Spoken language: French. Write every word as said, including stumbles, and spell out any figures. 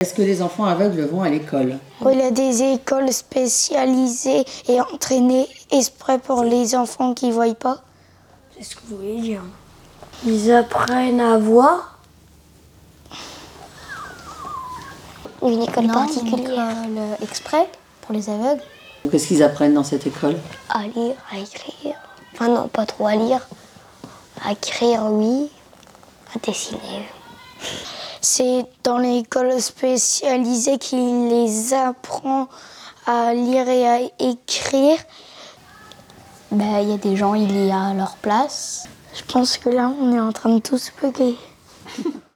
Est-ce que les enfants aveugles vont à l'école? Il y a des écoles spécialisées et entraînées exprès pour les enfants qui ne voient pas. C'est ce que vous voulez dire. Ils apprennent à voir. Une école Non, particulière. Une école exprès pour les aveugles. Qu'est-ce qu'ils apprennent dans cette école? À lire, à écrire. Enfin non, pas trop à lire. À écrire, oui. À dessiner. C'est dans l'école spécialisée qu'il les apprend à lire et à écrire. Ben, il y a des gens, il y a leur place. Je pense que là, on est en train de tous bugger.